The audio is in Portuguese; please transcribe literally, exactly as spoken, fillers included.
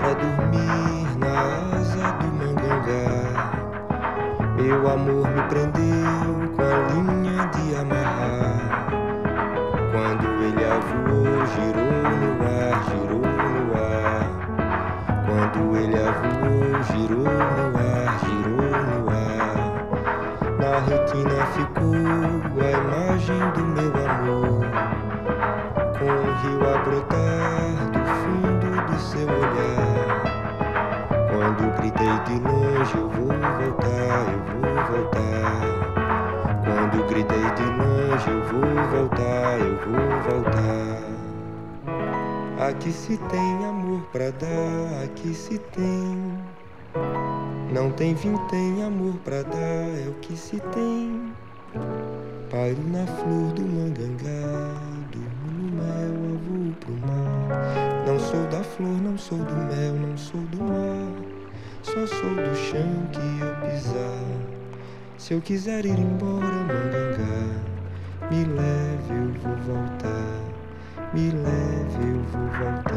pra dormir na asa do mangangá. Meu amor me prendeu com a linha de amarrar. Quando ele avoou, girou no ar, girou no ar. Quando ele avoou, girou no ar, girou no ar. Na retina ficou a imagem do meu amor, com o rio a brotar do fundo do seu olhar. Quando gritei de longe, eu vou voltar, eu vou voltar. Quando gritei de longe, eu vou voltar, eu vou voltar. Aqui se tem amor pra dar, aqui se tem. Não tem vintém, amor pra dar, é o que se tem. Pairo na flor do mangangá, durmo no mel, eu vou pro mar. Não sou da flor, não sou do mel, não sou do mar. Só sou do chão que eu pisar. Se eu quiser ir embora, mangangá, me leve, eu vou voltar. Me leve, eu vou voltar.